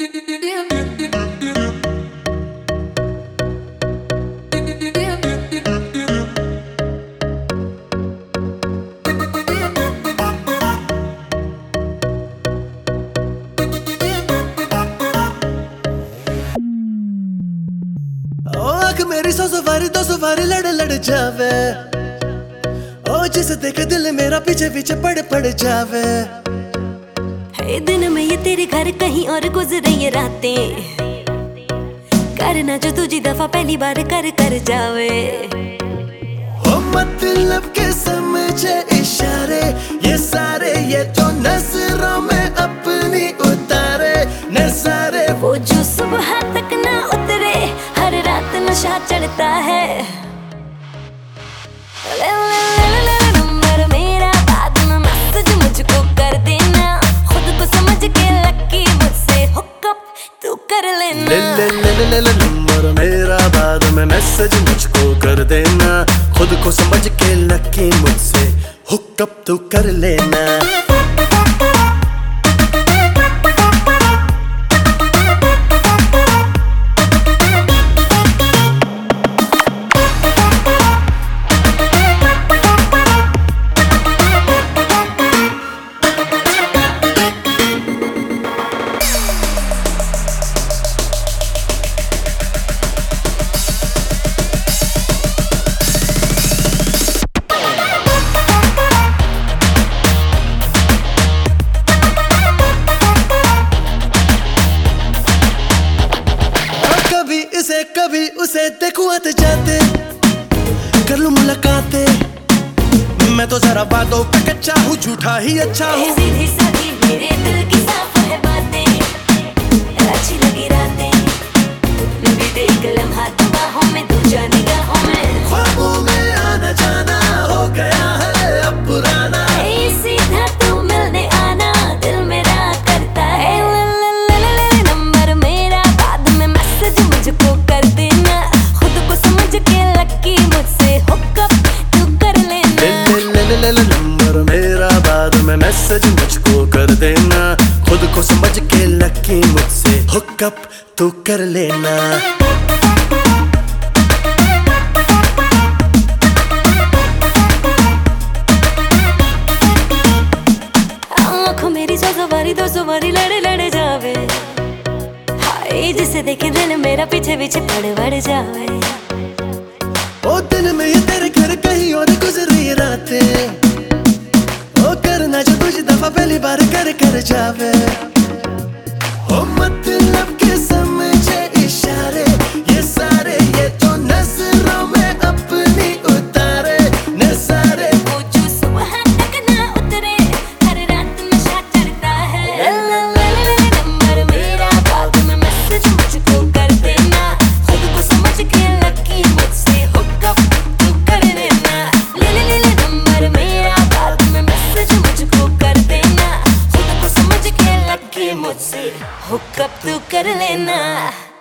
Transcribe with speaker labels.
Speaker 1: मेरी सौ सवारी लड़ लड़ जावे। ओ जिसे देखे दिल मेरा पीछे पीछे पड़ जावे।
Speaker 2: है दिन में ये तेरे घर कहीं और गुजरे ये रातें, करना जो तुझी दफा पहली बार कर जावे।
Speaker 1: ओ मतलब के समझे इशारे ये सारे, ये तो नजरों में अपनी उतारे नजारे।
Speaker 2: वो जो सुबह तक ना उतरे, हर रात नशा चढ़ता है। नंबर मेरा बाद में मैसेज मुझको कर देना, खुद को समझ के लकी मुझसे हुकअप तू कर लेना।
Speaker 1: नंबर मेरा बाद में मैसेज मुझको कर देना, खुद को समझ के लकी मुझसे हुकअप तू कर लेना। कभी उसे देखूं आते जाते, कर लूं मुलाकातें। मैं तो जरा बातों पे कच्चा हूँ, झूठा ही अच्छा हूँ।
Speaker 2: सीधी सादी मेरे दिल की साफ है बातें, अच्छी लगी रातें, बीते एक लम्हा बाहों में, दूजा निगाहों में।
Speaker 1: ख्वाबों में आना जाना हो गया है अब पुराना,
Speaker 2: सीधा तू मिलने आना दिल मेरा करता है। नंबर मेरा बाद में मैसेज मुझको कर देना, खुद को समझ के लकी मुझसे हुकअप तू कर लेना।
Speaker 1: नंबर मेरा बाद में मैसेज मुझको कर देना, खुद को समझ के लकी मुझसे हुकअप तू कर लेना।
Speaker 2: मेरी दो सवारी लड़ लड़ जावे। हाय जिसे देखे दिल मेरा पीछे पीछे पड़ जावे।
Speaker 1: ओ दिन में ये तेरे घर कहीं और गुजरी रातें, ओ करना जो तुझे दफा पहली बार कर जावे। ओ मतलब के समझे इशारे ये सारे, ये तो नजरों में अपनी उतारे नजारे।
Speaker 2: वो जो सुबह तक ना उतरे, हर रात नशा चढ़ता है। नंबर मेरा बाद में मैसेज मुझको कर देना, खुद को समझ के लकी मुझसे हुकअप तू कर लेना। नंबर मेरा बाद में मैसेज मुझको कर देना, खुद को समझ के लकी मुझसे हुकअप तू कर लेना।